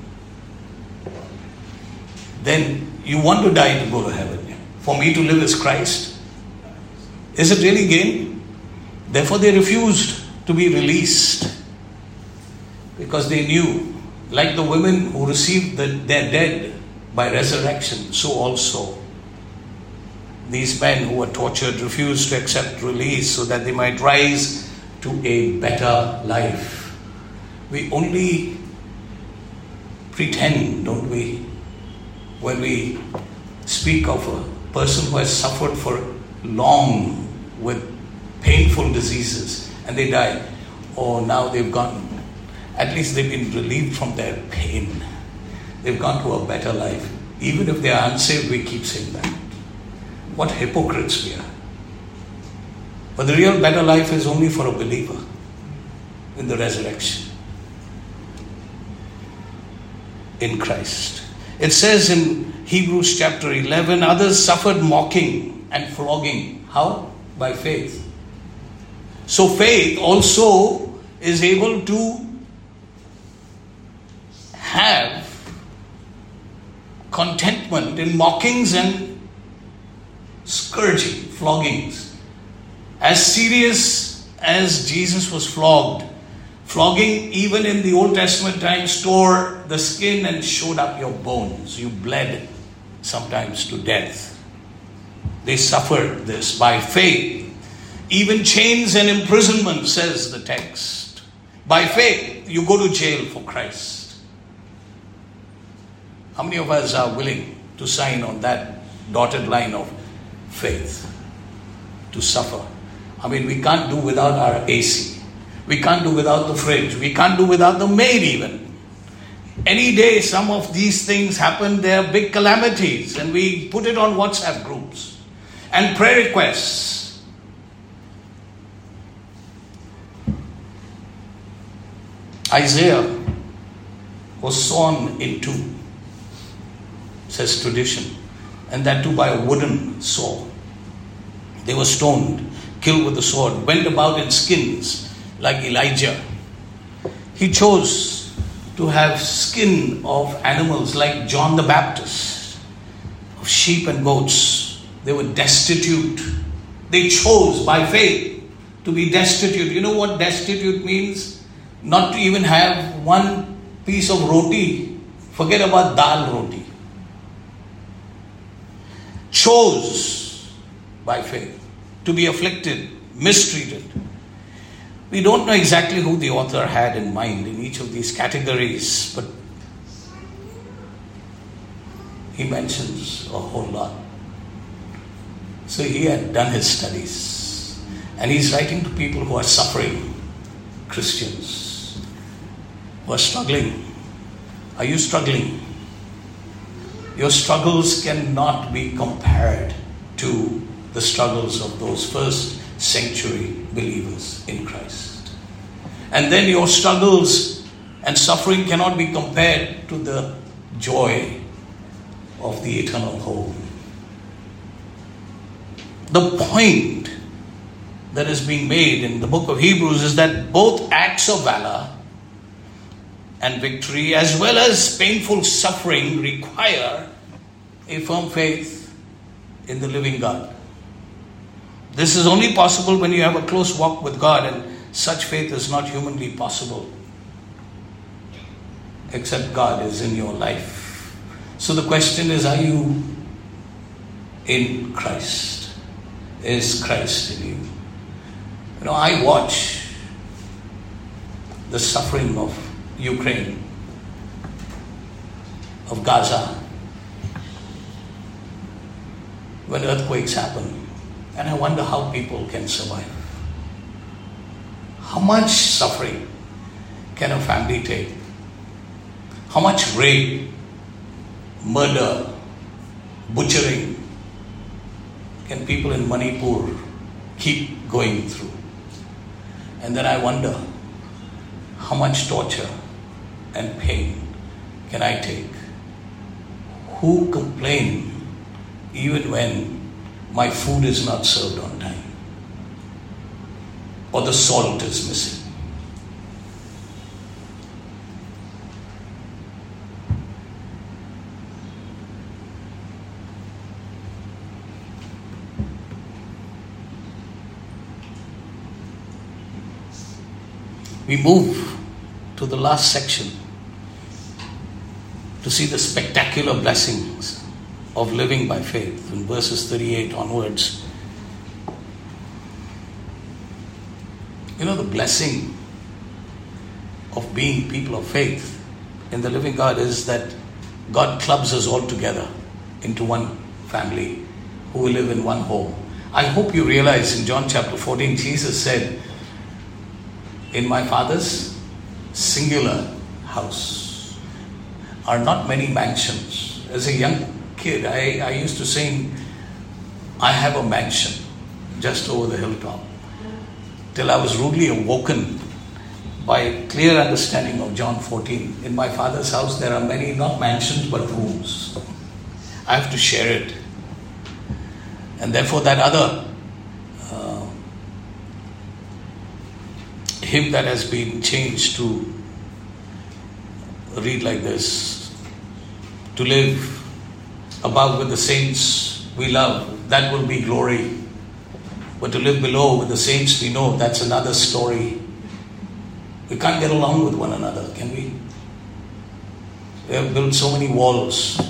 then you want to die to go to heaven. For me to live is Christ. Is it really gain? Therefore they refused to be released because they knew, like the women who received their dead by resurrection, so also these men who were tortured refused to accept release so that they might rise to a better life. We only pretend, don't we, when we speak of a person who has suffered for long with painful diseases and they die. Oh, now they've gone. At least they've been relieved from their pain. They've gone to a better life. Even if they are unsaved, we keep saying that. What hypocrites we are. But the real better life is only for a believer in the resurrection in Christ. It says in Hebrews chapter 11, others suffered mocking and flogging. How? By faith. So faith also is able to have contentment in mockings and scourging, floggings. As serious as Jesus was flogged, flogging even in the Old Testament times tore the skin and showed up your bones. You bled sometimes to death. They suffered this by faith. Even chains and imprisonment, says the text. By faith, you go to jail for Christ. How many of us are willing to sign on that dotted line of faith to suffer. I mean, we can't do without our AC. We can't do without the fridge. We can't do without the maid even. Any day some of these things happen, they are big calamities, and we put it on WhatsApp groups and prayer requests. Isaiah was sawn in two, says tradition, and that too by a wooden saw. They were stoned, killed with the sword, went about in skins like Elijah. He chose to have skin of animals like John the Baptist, of sheep and goats. They were destitute. They chose by faith to be destitute. You know what destitute means? Not to even have one piece of roti. Forget about dal roti. Chose by faith to be afflicted, mistreated. We don't know exactly who the author had in mind in each of these categories, but he mentions a whole lot. So he had done his studies, and he's writing to people who are suffering, Christians who are struggling. Are you struggling? Your struggles cannot be compared to the struggles of those first century believers in Christ. And then your struggles and suffering cannot be compared to the joy of the eternal home. The point that is being made in the book of Hebrews is that both acts of valor and victory, as well as painful suffering, require a firm faith in the living God. This is only possible when you have a close walk with God, and such faith is not humanly possible except God is in your life. So the question is, are you in Christ? Is Christ in you? You know, I watch the suffering of Ukraine, of Gaza, when earthquakes happen, and I wonder how people can survive. How much suffering can a family take? How much rape, murder, butchering can people in Manipur keep going through? And then I wonder, how much torture and pain can I take? Who complain even when my food is not served on time or the salt is missing? We move to the last section to see the spectacular blessings of living by faith in verses 38 onwards. You know, the blessing of being people of faith in the living God is that God clubs us all together into one family who will live in one home. I hope you realize in John chapter 14, Jesus said, "In my Father's singular house are not many mansions." As a young kid, I used to sing, "I have a mansion just over the hilltop," till I was rudely awoken by a clear understanding of John 14. In my Father's house there are many, not mansions, but rooms. I have to share it. And therefore that other hymn that has been changed to read like this: "To live above with the saints we love, that will be glory. But to live below with the saints we know, that's another story." We can't get along with one another, can we? We have built so many walls,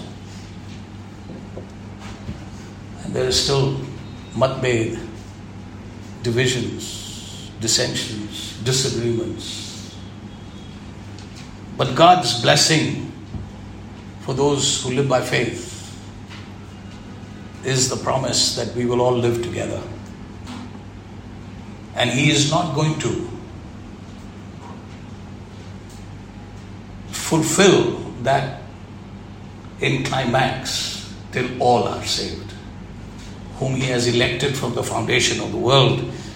and there is still matbed, divisions, dissensions, disagreements. But God's blessing for those who live by faith is the promise that we will all live together. And He is not going to fulfill that in climax till all are saved, whom He has elected from the foundation of the world.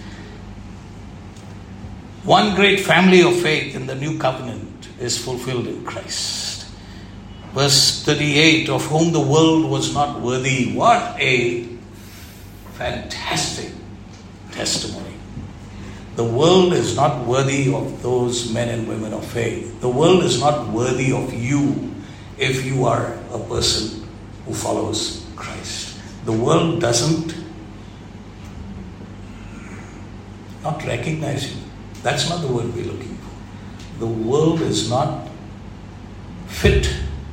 One great family of faith in the new covenant is fulfilled in Christ. Verse 38, of whom the world was not worthy. What a fantastic testimony. The world is not worthy of those men and women of faith. The world is not worthy of you if you are a person who follows Christ. The world doesn't not recognize you. That's not the word we're looking for. The world is not fit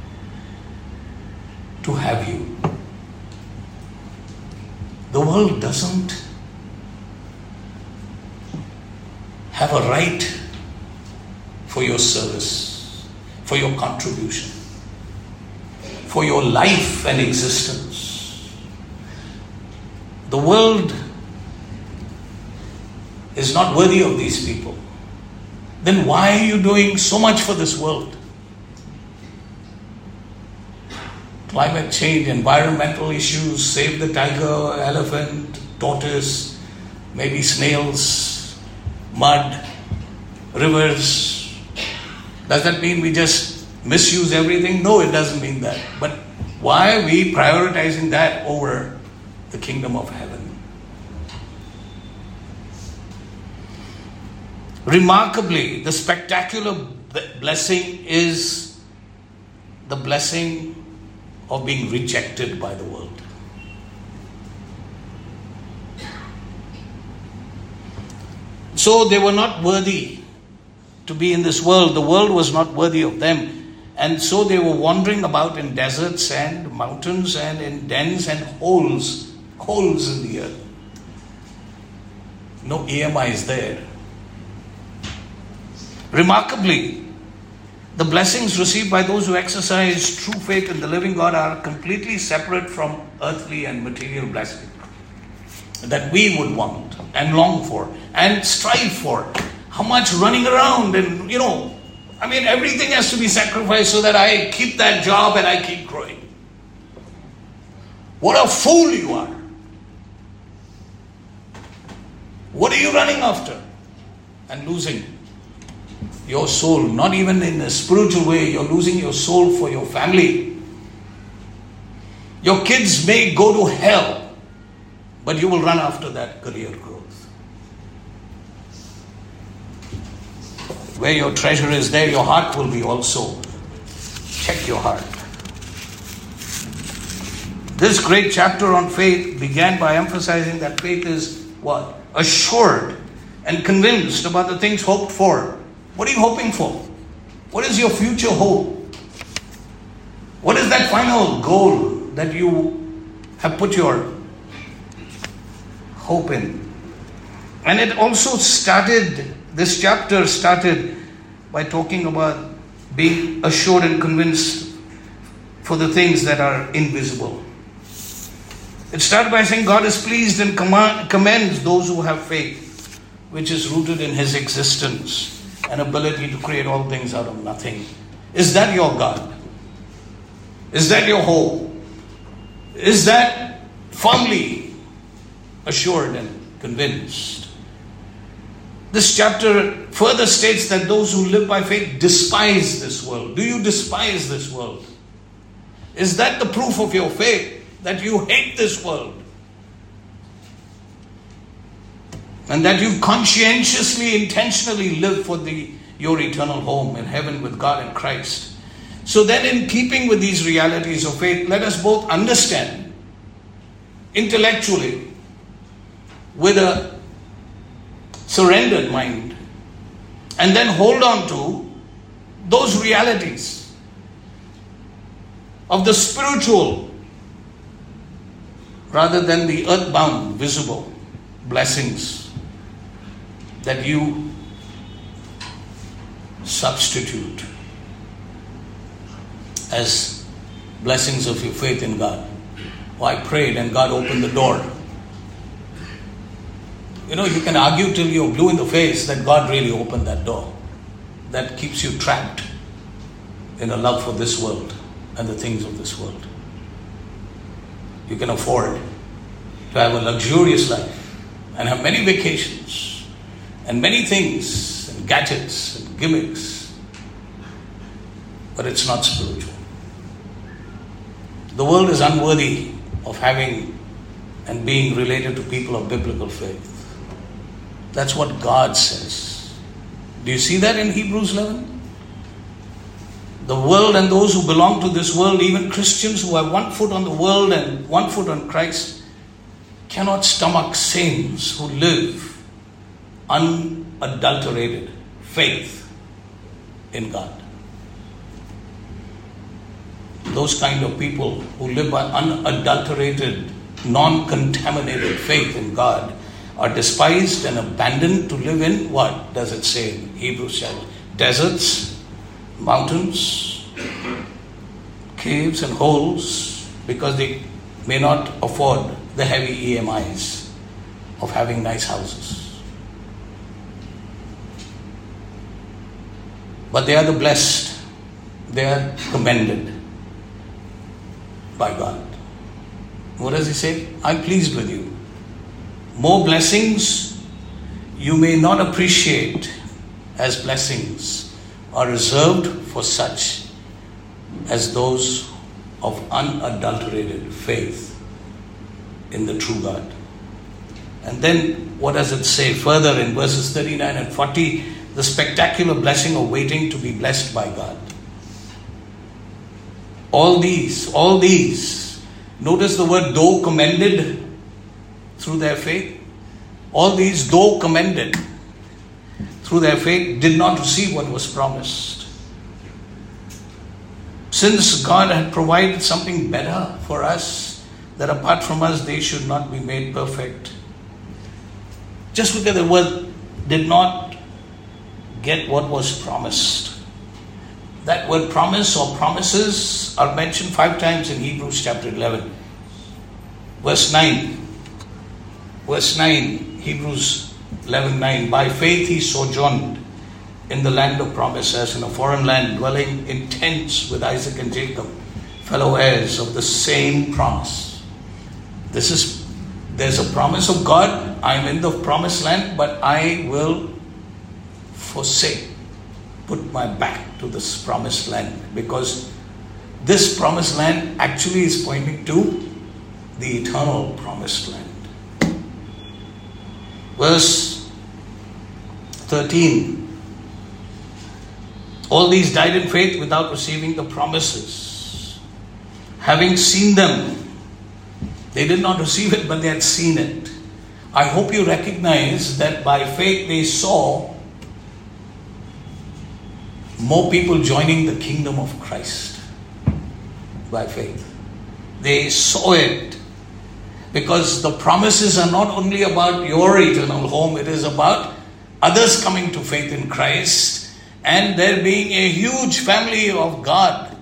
to have you. The world doesn't have a right for your service, for your contribution, for your life and existence. The world is not worthy of these people. Then why are you doing so much for this world? Climate change, environmental issues, save the tiger, elephant, tortoise, maybe snails, mud, rivers. Does that mean we just misuse everything? No, it doesn't mean that. But why are we prioritizing that over the kingdom of heaven? Remarkably, the spectacular blessing is the blessing of being rejected by the world. So they were not worthy to be in this world. The world was not worthy of them. And so they were wandering about in deserts and mountains and in dens and holes in the earth. No EMI is there. Remarkably, the blessings received by those who exercise true faith in the living God are completely separate from earthly and material blessings that we would want and long for and strive for. How much running around and, everything has to be sacrificed so that I keep that job and I keep growing. What a fool you are. What are you running after and losing? Your soul, not even in a spiritual way, you're losing your soul for your family. Your kids may go to hell, but you will run after that career growth. Where your treasure is, there your heart will be also. Check your heart. This great chapter on faith began by emphasizing that faith is what? Assured and convinced about the things hoped for. What are you hoping for? What is your future hope? What is that final goal that you have put your hope in? And it also this chapter started by talking about being assured and convinced for the things that are invisible. It started by saying God is pleased and commends those who have faith, which is rooted in His existence. An ability to create all things out of nothing. Is that your God? Is that your hope? Is that firmly assured and convinced? This chapter further states that those who live by faith despise this world. Do you despise this world? Is that the proof of your faith, that you hate this world? And that you conscientiously, intentionally live for your eternal home in heaven with God and Christ. So then, in keeping with these realities of faith, let us both understand intellectually with a surrendered mind, and then hold on to those realities of the spiritual rather than the earthbound, visible blessings that you substitute as blessings of your faith in God. Oh, I prayed and God opened the door. You know, you can argue till you're blue in the face that God really opened that door. That keeps you trapped in a love for this world and the things of this world. You can afford to have a luxurious life and have many vacations and many things and gadgets and gimmicks, but it's not spiritual. The world is unworthy of having and being related to people of biblical faith. That's what God says. Do you see that in Hebrews 11? The world and those who belong to this world, even Christians who have one foot on the world and one foot on Christ, cannot stomach saints who live unadulterated faith in God. Those kind of people who live by unadulterated, non-contaminated faith in God are despised and abandoned to live in, what does it say in Hebrews chapter? Deserts, mountains, caves and holes, because they may not afford the heavy EMIs of having nice houses. But they are the blessed. They are commended by God. What does he say? I'm pleased with you. More blessings you may not appreciate as blessings are reserved for such as those of unadulterated faith in the true God. And then what does it say further in verses 39 and 40? The spectacular blessing of waiting to be blessed by God. All these, notice the word though commended through their faith. All these, though commended through their faith, did not receive what was promised. Since God had provided something better for us, that apart from us they should not be made perfect. Just look at the word, did not get what was promised. That word promise or promises are mentioned 5 times in Hebrews chapter 11. Verse 9, Hebrews 11:9. By faith he sojourned in the land of promise, as in a foreign land, dwelling in tents with Isaac and Jacob, fellow heirs of the same promise. There's a promise of God. I'm in the promised land, but I will put my back to this promised land, because this promised land actually is pointing to the eternal promised land. Verse 13. All these died in faith without receiving the promises. Having seen them, they did not receive it, but they had seen it. I hope you recognize that by faith they saw more people joining the kingdom of Christ. By faith. They saw it. Because the promises are not only about your eternal home, it is about others coming to faith in Christ and there being a huge family of God.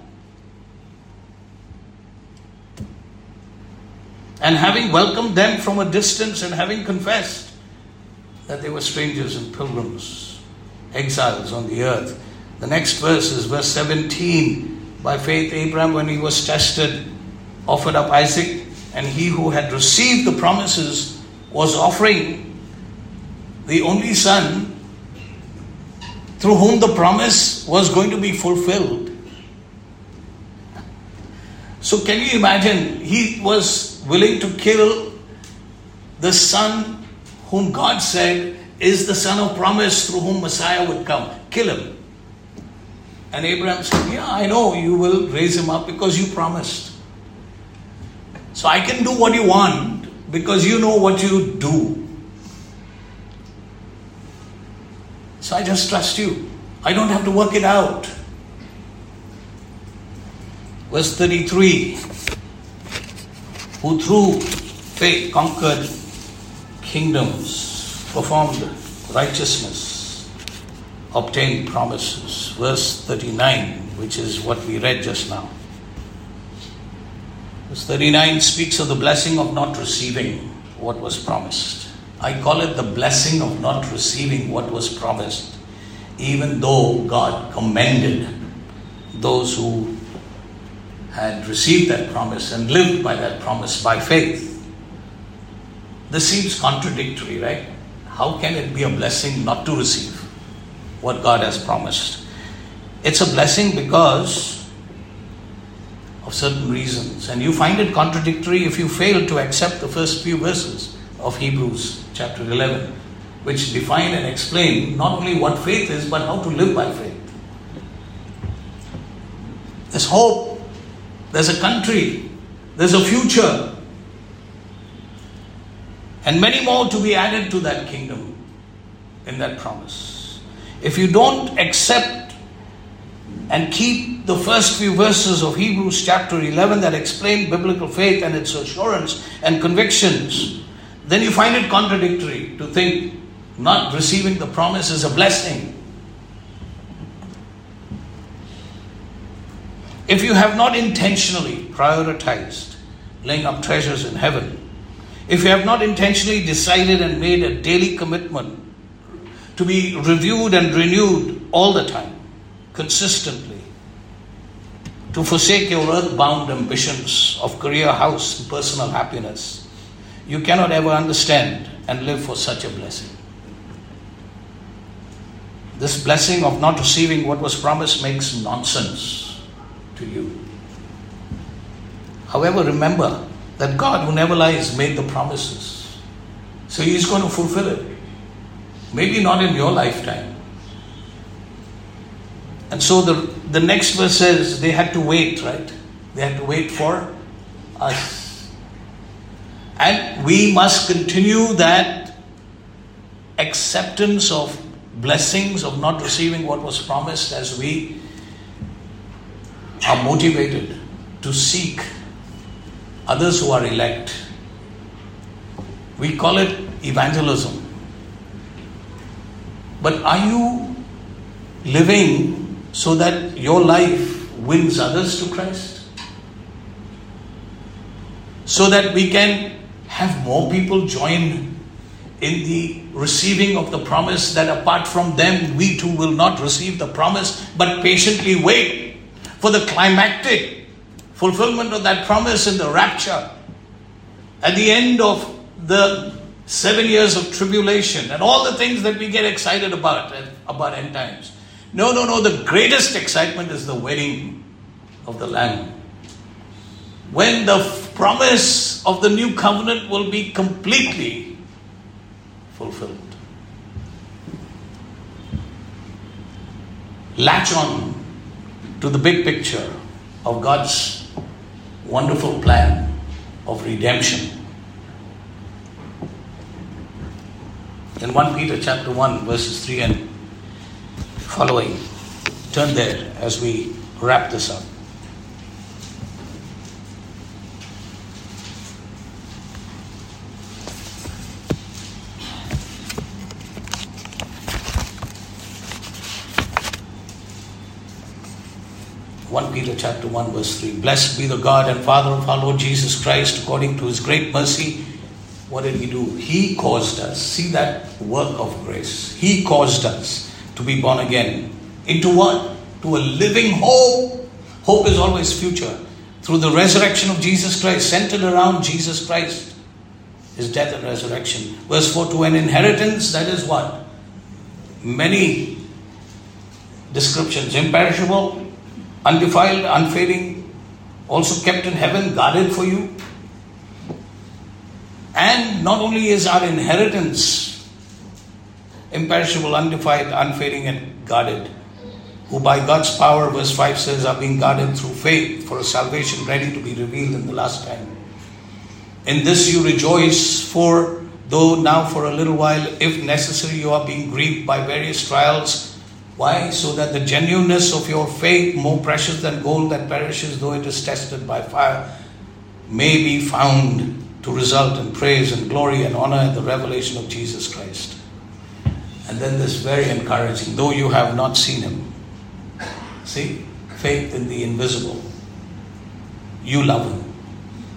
And having welcomed them from a distance and having confessed that they were strangers and pilgrims, exiles on the earth. The next verse is verse 17. By faith Abraham, when he was tested, offered up Isaac, and he who had received the promises was offering the only son through whom the promise was going to be fulfilled. So can you imagine, he was willing to kill the son whom God said is the son of promise through whom Messiah would come. Kill him. And Abraham said, yeah, I know you will raise him up because you promised. So I can do what you want because you know what you do. So I just trust you. I don't have to work it out. Verse 33. Who through faith conquered kingdoms, performed righteousness, obtained promises. Verse 39, which is what we read just now. Verse 39 speaks of the blessing of not receiving what was promised. I call it the blessing of not receiving what was promised, even though God commended those who had received that promise and lived by that promise by faith. This seems contradictory, right? How can it be a blessing not to receive what God has promised? It's a blessing because of certain reasons. And you find it contradictory if you fail to accept the first few verses of Hebrews chapter 11, which define and explain not only what faith is, but how to live by faith. There's hope. There's a country. There's a future. And many more to be added to that kingdom in that promise. If you don't accept and keep the first few verses of Hebrews chapter 11 that explain biblical faith and its assurance and convictions, then you find it contradictory to think not receiving the promise is a blessing. If you have not intentionally prioritized laying up treasures in heaven, if you have not intentionally decided and made a daily commitment to be reviewed and renewed all the time, consistently, to forsake your earth-bound ambitions of career, house, and personal happiness, you cannot ever understand and live for such a blessing. This blessing of not receiving what was promised makes nonsense to you. However, remember that God, who never lies, made the promises. So He is going to fulfill it. Maybe not in your lifetime. And so the next verse says they had to wait, right? They had to wait for us. And we must continue that acceptance of blessings of not receiving what was promised as we are motivated to seek others who are elect. We call it evangelism. But are you living so that your life wins others to Christ? So that we can have more people join in the receiving of the promise, that apart from them, we too will not receive the promise, but patiently wait for the climactic fulfillment of that promise in the rapture at the end of the 7 years of tribulation and all the things that we get excited about end times. No. The greatest excitement is the wedding of the Lamb. When the promise of the new covenant will be completely fulfilled. Latch on to the big picture of God's wonderful plan of redemption. In 1 Peter chapter 1 verses 3 and following. Turn there as we wrap this up. Peter chapter 1 verse 3. Blessed be the God and Father of our Lord Jesus Christ, according to His great mercy. What did He do? He caused us. See that work of grace. He caused us to be born again. Into what? To a living hope. Hope is always future. Through the resurrection of Jesus Christ, centered around Jesus Christ, His death and resurrection. Verse 4, to an inheritance that is what? Many descriptions. Imperishable, undefiled, unfading, also kept in heaven, guarded for you. And not only is our inheritance imperishable, undefiled, unfading, and guarded, who by God's power, verse 5 says, are being guarded through faith for a salvation ready to be revealed in the last time. In this you rejoice, for though now for a little while, if necessary, you are being grieved by various trials. Why? So that the genuineness of your faith, more precious than gold that perishes though it is tested by fire, may be found to result in praise and glory and honor at the revelation of Jesus Christ. And then this very encouraging, though you have not seen Him. See? Faith in the invisible. You love Him.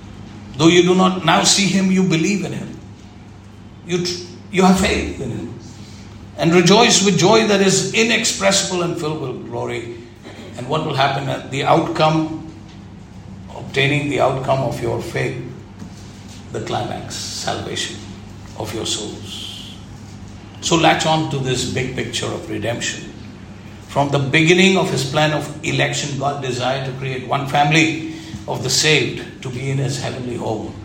Though you do not now see him, you believe in him. You have faith in him. And rejoice with joy that is inexpressible and filled with glory. And what will happen at the outcome, obtaining the outcome of your faith, the climax, salvation of your souls. So latch on to this big picture of redemption. From the beginning of his plan of election, God desired to create one family of the saved to be in his heavenly home.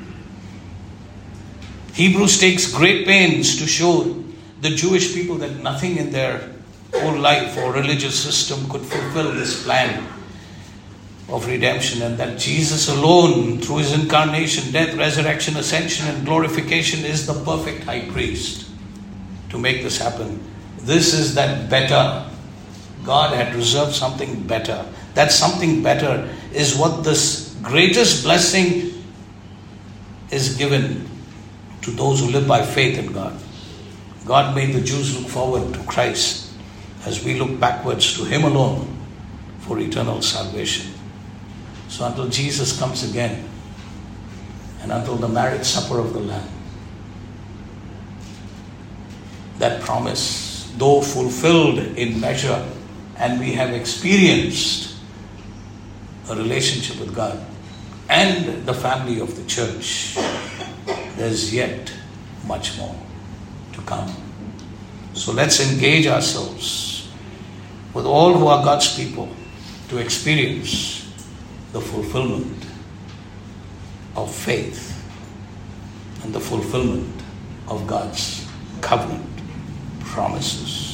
Hebrews takes great pains to show the Jewish people that nothing in their whole life or religious system could fulfill this plan of redemption, and that Jesus alone, through his incarnation, death, resurrection, ascension, and glorification, is the perfect high priest to make this happen. This is that better. God had reserved something better. That something better is what this greatest blessing is given to those who live by faith in God. God made the Jews look forward to Christ as we look backwards to him alone for eternal salvation. So until Jesus comes again, and until the marriage supper of the Lamb, that promise, though fulfilled in measure, and we have experienced a relationship with God and the family of the church, there's yet much more to come. So let's engage ourselves with all who are God's people to experience the fulfillment of faith and the fulfillment of God's covenant promises.